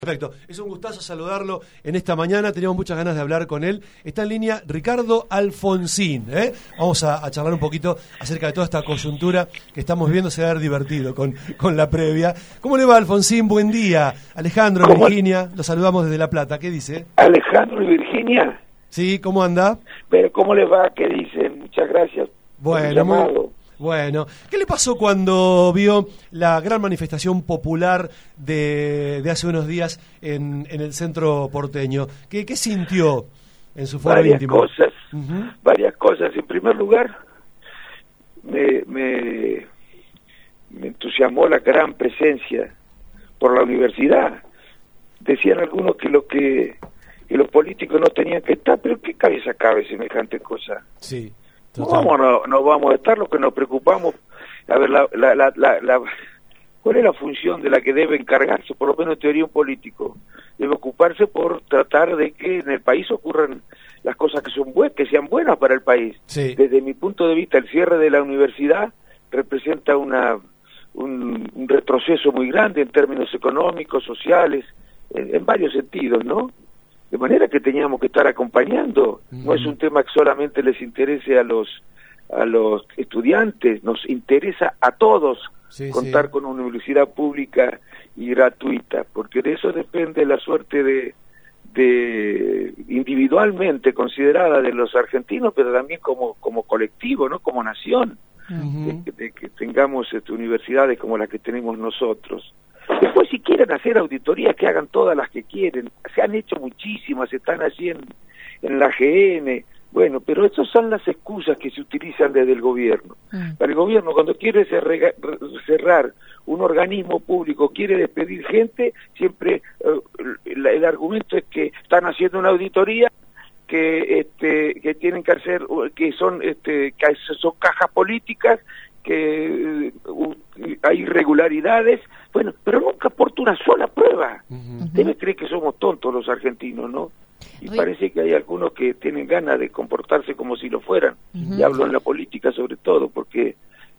Perfecto, es un gustazo saludarlo en esta mañana, teníamos muchas ganas de hablar con él. Está en línea Ricardo Alfonsín, Vamos a charlar un poquito acerca de toda esta coyuntura que estamos viendo, se va a ver divertido con la previa. ¿Cómo le va, Alfonsín? Buen día. Alejandro, Virginia, los saludamos desde La Plata, ¿qué dice? Alejandro y Virginia. Sí, ¿cómo anda? Pero ¿cómo le va? ¿Qué dicen? Muchas gracias por el llamado. Bueno, ¿qué le pasó cuando vio la gran manifestación popular de hace unos días en el centro porteño? ¿Qué sintió en su foro íntimo? Varias cosas. En primer lugar, me entusiasmó la gran presencia por la universidad. Decían algunos que los políticos no tenían que estar, pero ¿qué cabeza cabe semejante cosa? Sí. No vamos a estar, lo que nos preocupamos. A ver, ¿cuál es la función de la que debe encargarse, por lo menos en teoría, un político? Debe ocuparse por tratar de que en el país ocurran las cosas que sean buenas para el país. Sí. Desde mi punto de vista, el cierre de la universidad representa un retroceso muy grande en términos económicos, sociales, en varios sentidos, ¿no? De manera que teníamos que estar acompañando. No es un tema que solamente les interese a los estudiantes, nos interesa a todos contar con una universidad pública y gratuita, porque de eso depende la suerte de individualmente considerada de los argentinos, pero también como colectivo, ¿no? Como nación, de que tengamos universidades como las que tenemos nosotros. Después, si quieren hacer auditorías, que hagan todas las que quieren. Se han hecho muchísimas, se están así en la AGN. Bueno, pero esas son las excusas que se utilizan desde el gobierno. Para el gobierno, cuando quiere cerrar un organismo público, quiere despedir gente, siempre el argumento es que están haciendo una auditoría, que tienen que hacer, que son cajas políticas, que hay irregularidades, bueno, pero nunca aporta una sola prueba. Debe creer que somos tontos los argentinos, ¿no? Y parece que hay algunos que tienen ganas de comportarse como si lo fueran, y hablo en la política sobre todo, porque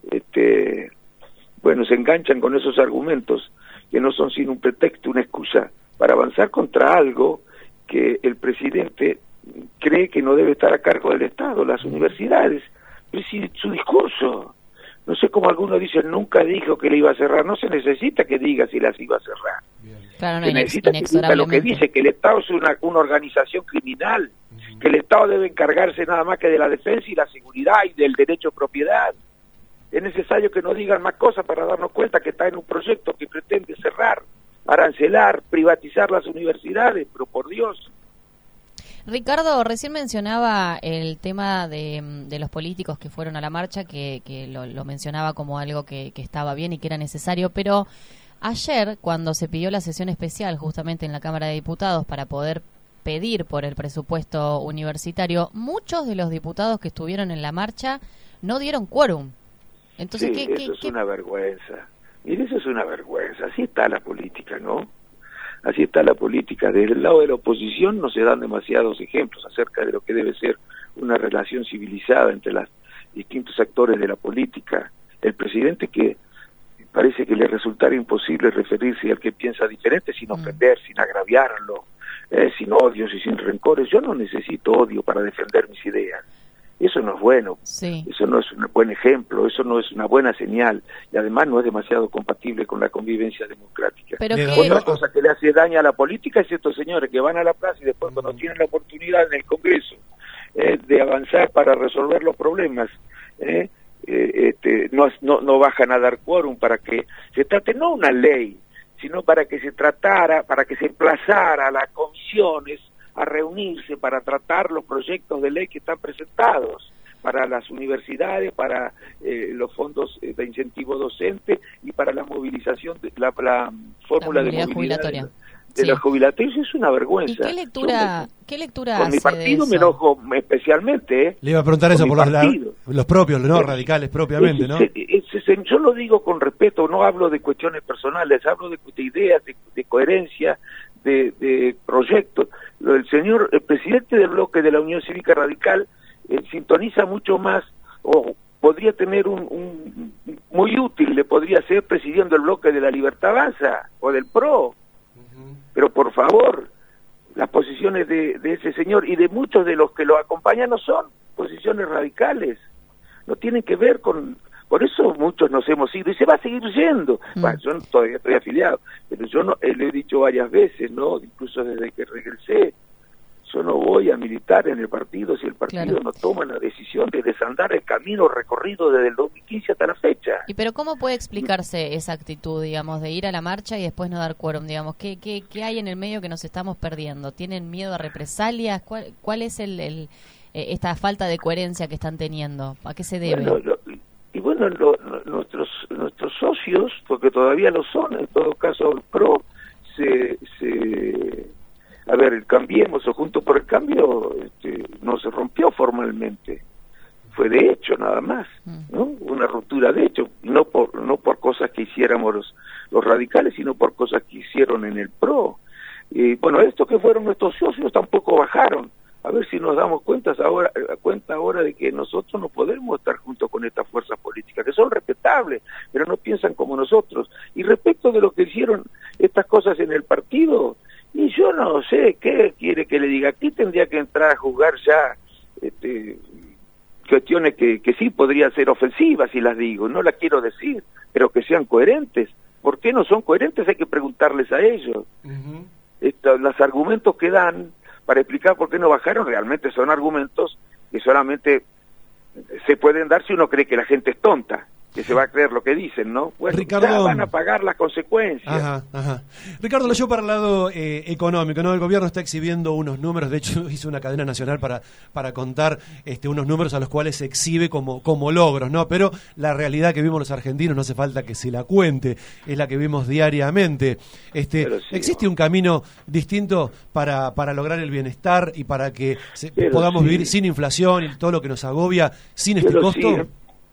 se enganchan con esos argumentos que no son sino un pretexto, una excusa para avanzar contra algo que el presidente cree que no debe estar a cargo del Estado, las universidades. Pero si su discurso, no sé cómo algunos dicen, nunca dijo que le iba a cerrar. No se necesita que diga si las iba a cerrar. Claro, no, se necesita que diga lo que dice, que el Estado es una organización criminal, que el Estado debe encargarse nada más que de la defensa y la seguridad y del derecho a propiedad. Es necesario que nos digan más cosas para darnos cuenta que está en un proyecto que pretende cerrar, arancelar, privatizar las universidades, pero por Dios. Ricardo, recién mencionaba el tema de los políticos que fueron a la marcha, que lo mencionaba como algo que estaba bien y que era necesario, pero ayer, cuando se pidió la sesión especial justamente en la Cámara de Diputados para poder pedir por el presupuesto universitario, muchos de los diputados que estuvieron en la marcha no dieron quórum. Entonces, eso es una vergüenza. Mire, eso es una vergüenza. Así está la política, ¿no? Así está la política. Desde el lado de la oposición no se dan demasiados ejemplos acerca de lo que debe ser una relación civilizada entre los distintos actores de la política. El presidente, que parece que le resultara imposible referirse al que piensa diferente sin ofender, sin agraviarlo, sin odios y sin rencores. Yo no necesito odio para defender mis ideas. Eso no es bueno, eso no es un buen ejemplo, eso no es una buena señal, y además no es demasiado compatible con la convivencia democrática. Pero otra cosa que le hace daño a la política es estos señores que van a la plaza y después cuando tienen la oportunidad en el Congreso de avanzar para resolver los problemas, no bajan a dar quórum para que se trate no una ley, sino para que se emplazara a las comisiones a reunirse para tratar los proyectos de ley que están presentados para las universidades, para los fondos de incentivo docente y para la movilización de la fórmula de movilidad jubilatoria. Los jubilatorios. Es una vergüenza. ¿Y qué lectura con hace mi partido de me enojo especialmente. Le iba a preguntar eso por los propios, no radicales propiamente, ¿no? Yo lo digo con respeto, no hablo de cuestiones personales, hablo de ideas, de coherencia, de proyectos. El presidente del bloque de la Unión Cívica Radical sintoniza mucho más, o podría tener muy útil, le podría ser presidiendo el bloque de la Libertad Avanza o del PRO. pero por favor, las posiciones de ese señor y de muchos de los que lo acompañan no son posiciones radicales, no tienen que ver con... Por eso muchos nos hemos ido y se va a seguir yendo. Bueno, yo todavía estoy afiliado, pero yo no, lo he dicho varias veces, ¿no? Incluso desde que regresé, yo no voy a militar en el partido si el partido no toma la decisión de desandar el camino recorrido desde el 2015 hasta la fecha. ¿Y pero cómo puede explicarse esa actitud, digamos, de ir a la marcha y después no dar quórum, digamos? ¿Qué hay en el medio que nos estamos perdiendo? ¿Tienen miedo a represalias? ¿Cuál es esta falta de coherencia que están teniendo? ¿A qué se debe? Bueno, nuestros socios, porque todavía lo son, en todo caso el PRO, a ver, el Cambiemos o Juntos por el Cambio no se rompió formalmente, fue de hecho nada más, ¿no? Una ruptura de hecho, no por cosas que hiciéramos los radicales, sino por cosas que hicieron en el PRO. Y bueno, estos que fueron nuestros socios tampoco bajaron. A ver si nos damos cuenta ahora de que nosotros no podemos estar junto con estas fuerzas políticas, que son respetables, pero no piensan como nosotros. Y respecto de lo que hicieron estas cosas en el partido, y yo no sé qué quiere que le diga. Aquí tendría que entrar a juzgar ya cuestiones que sí podrían ser ofensivas, si las digo, no las quiero decir, pero que sean coherentes. ¿Por qué no son coherentes? Hay que preguntarles a ellos. Los argumentos que dan para explicar por qué no bajaron realmente son argumentos que solamente se pueden dar si uno cree que la gente es tonta, que se va a creer lo que dicen, ¿no? Bueno, Ricardo, ya van a pagar las consecuencias. Ricardo, lo llevo para el lado económico, ¿no? El gobierno está exhibiendo unos números, de hecho hizo una cadena nacional para contar unos números a los cuales se exhibe como logros, ¿no? Pero la realidad que vimos los argentinos no hace falta que se la cuente, es la que vimos diariamente. ¿Existe un camino distinto para lograr el bienestar y para que podamos vivir sin inflación y todo lo que nos agobia sin este costo?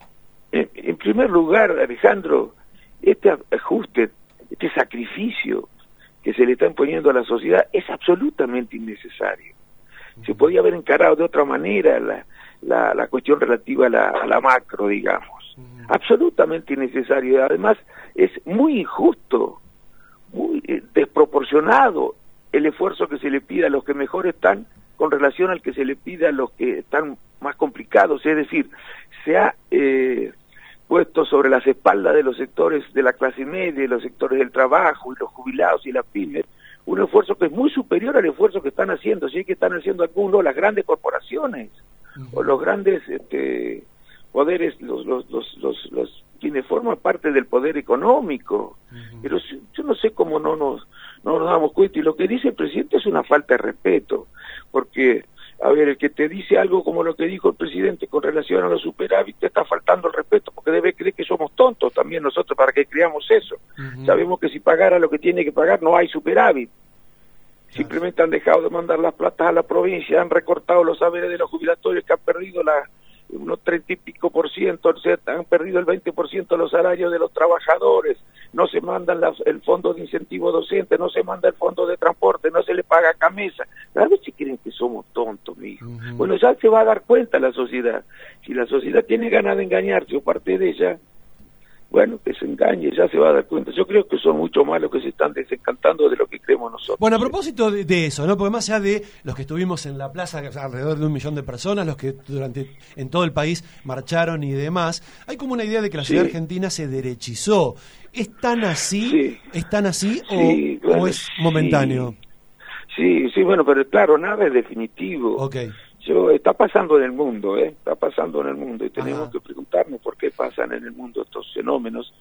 En primer lugar, Alejandro, este ajuste, este sacrificio que se le está imponiendo a la sociedad es absolutamente innecesario. Se podía haber encarado de otra manera la cuestión relativa a la macro, digamos. Absolutamente innecesario. Además, es muy injusto, muy desproporcionado el esfuerzo que se le pide a los que mejor están con relación al que se le pide a los que están más complicados. Es decir, se ha puesto sobre las espaldas de los sectores de la clase media, de los sectores del trabajo y los jubilados y las pymes, un esfuerzo que es muy superior al esfuerzo que están haciendo, sí que están haciendo algunos, las grandes corporaciones o los grandes poderes, los quienes forman parte del poder económico. Pero yo no sé cómo no nos damos cuenta, y lo que dice el presidente es una falta de respeto, porque a ver, el que te dice algo como lo que dijo el presidente con relación a los superávit, te está faltando el respeto, porque debe creer que somos tontos también nosotros para que creamos eso. Sabemos que si pagara lo que tiene que pagar no hay superávit. Simplemente han dejado de mandar las platas a la provincia, han recortado los saberes de los jubilatorios que han perdido unos 30 y pico %, o sea, han perdido el 20% de los salarios de los trabajadores, no se mandan el fondo de incentivo docente, no se manda el fondo de transporte, no se le paga camisa. A ver si creen que somos tontos, mijo. Bueno, ya se va a dar cuenta la sociedad. Si la sociedad tiene ganas de engañarse o parte de ella, bueno, que se engañe, ya se va a dar cuenta. Yo creo que son mucho más los que se están desencantando de lo que creemos nosotros. Bueno, a propósito de eso, ¿no? Porque más allá de los que estuvimos en la plaza, alrededor de 1 millón de personas, los que en todo el país marcharon y demás, hay como una idea de que la sociedad argentina se derechizó. ¿Es tan así? ¿Es tan así o es momentáneo? Sí, bueno, pero claro, nada es definitivo. Está pasando en el mundo, está pasando en el mundo, y tenemos que preguntarnos por qué pasan en el mundo estos fenómenos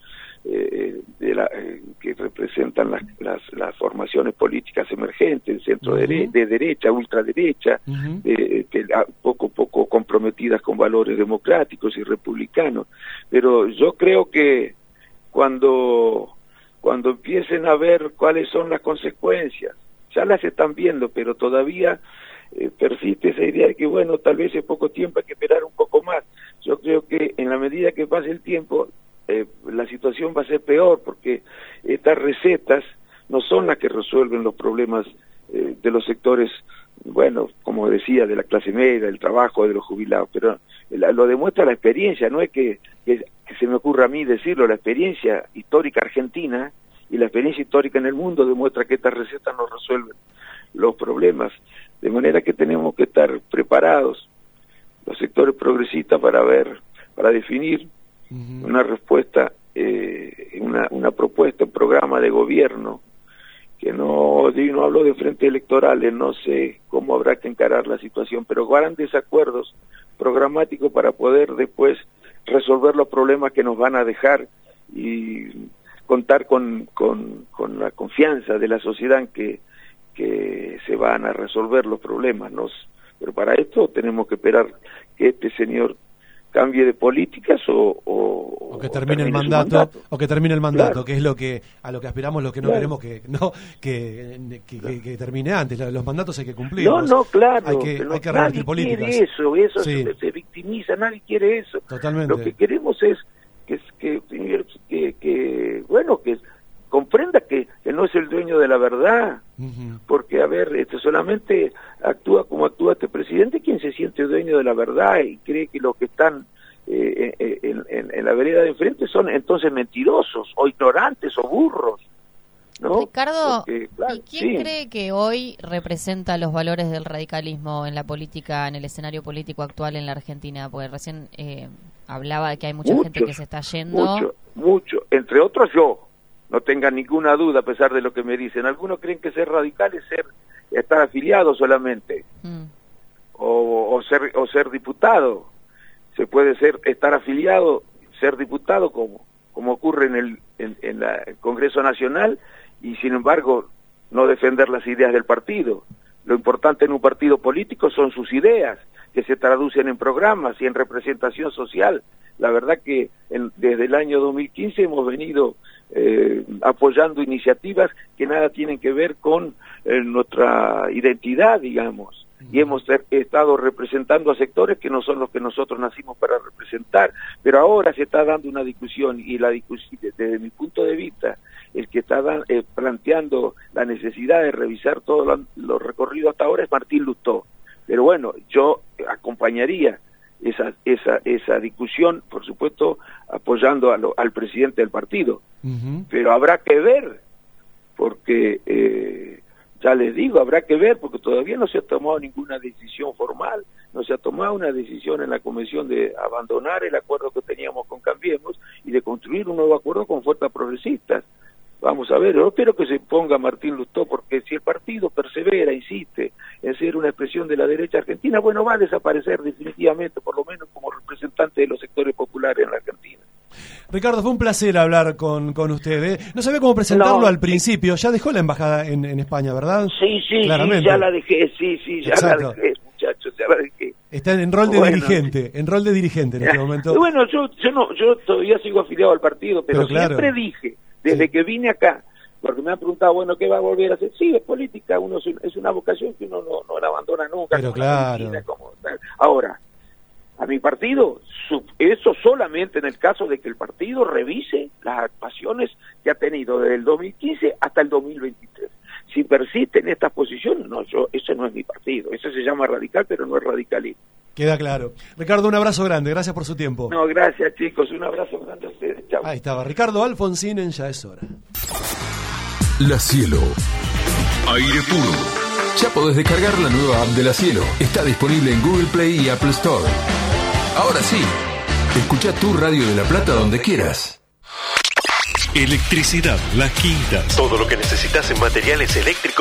que representan las formaciones políticas emergentes, centro de derecha, ultraderecha, poco a poco comprometidas con valores democráticos y republicanos. Pero yo creo que cuando empiecen a ver cuáles son las consecuencias, ya las están viendo, pero todavía persiste esa idea de que, bueno, tal vez en poco tiempo hay que esperar un poco más. Yo creo que en la medida que pase el tiempo, la situación va a ser peor, porque estas recetas no son las que resuelven los problemas de los sectores, bueno, como decía, de la clase media, del trabajo, de los jubilados, pero lo demuestra la experiencia, no es que se me ocurra a mí decirlo, la experiencia histórica argentina y la experiencia histórica en el mundo demuestra que estas recetas no resuelven los problemas, de manera que tenemos que estar preparados los sectores progresistas para definir una respuesta, una propuesta, un programa de gobierno que no hablo de frentes electorales, no sé cómo habrá que encarar la situación, pero grandes acuerdos programáticos para poder después resolver los problemas que nos van a dejar y contar con la confianza de la sociedad en que se van a resolver los problemas, ¿no? Pero para esto tenemos que esperar que este señor cambie de políticas o que termine el mandato, o que termine el mandato, claro. Que es a lo que aspiramos, lo que no queremos que termine antes. Los mandatos hay que cumplirlos. No, claro. Hay que revertir políticas. Nadie quiere eso sí. se victimiza, nadie quiere eso. Totalmente. Lo que queremos es que comprenda que no es el dueño de la verdad, porque, a ver, solamente actúa como actúa este presidente quien se siente dueño de la verdad y cree que los que están en la vereda de enfrente son entonces mentirosos, o ignorantes, o burros, ¿no? Ricardo, porque, claro, ¿y quién cree que hoy representa los valores del radicalismo en la política, en el escenario político actual en la Argentina? Porque recién hablaba de que hay mucha gente que se está yendo. Mucho, entre otros yo. No tengan ninguna duda a pesar de lo que me dicen. Algunos creen que ser radical es estar afiliado solamente, o ser diputado. Se puede estar afiliado, ser diputado como ocurre en el Congreso Nacional, y sin embargo no defender las ideas del partido. Lo importante en un partido político son sus ideas, que se traducen en programas y en representación social. La verdad que desde el año 2015 hemos venido apoyando iniciativas que nada tienen que ver con nuestra identidad, digamos, y hemos estado representando a sectores que no son los que nosotros nacimos para representar, pero ahora se está dando una discusión, y la discusión, desde mi punto de vista, el que está planteando la necesidad de revisar todo lo recorrido hasta ahora es Martín Lustó. Pero bueno, yo acompañaría esa discusión, por supuesto, apoyando al presidente del partido. Pero habrá que ver, porque ya les digo, habrá que ver, porque todavía no se ha tomado ninguna decisión formal, no se ha tomado una decisión en la convención de abandonar el acuerdo que teníamos con Cambiemos y de construir un nuevo acuerdo con fuerzas progresistas. Vamos a ver, yo espero que se ponga Martín Lustó, porque si el partido persevera, insiste en ser una expresión de la derecha argentina, bueno, va a desaparecer definitivamente, por lo menos como representante de los sectores populares en la Argentina. Ricardo, fue un placer hablar con usted, ¿eh? No sabía cómo presentarlo al principio. Ya dejó la embajada en España, ¿verdad? Sí, claramente. Ya la dejé, la dejé, muchachos, ya la dejé. Está en rol de dirigente, en este momento. Bueno, yo todavía sigo afiliado al partido, pero siempre dije, desde que vine acá, porque me han preguntado, bueno, ¿qué va a volver a hacer? Sí, es política, es una vocación que uno no la abandona nunca. Pero claro. Ahora, a mi partido, eso solamente en el caso de que el partido revise las actuaciones que ha tenido desde el 2015 hasta el 2023. Si persiste en estas posiciones, ese no es mi partido, eso se llama radical, pero no es radicalismo. Queda claro. Ricardo, un abrazo grande, gracias por su tiempo. No, gracias chicos, un abrazo grande a ustedes, chao. Ahí estaba, Ricardo Alfonsín en Ya es Hora. La Cielo. Aire puro. Ya podés descargar la nueva app de La Cielo. Está disponible en Google Play y Apple Store. Ahora sí, escucha tu Radio de La Plata donde quieras. Electricidad, Las Quintas. Todo lo que necesitas en materiales eléctricos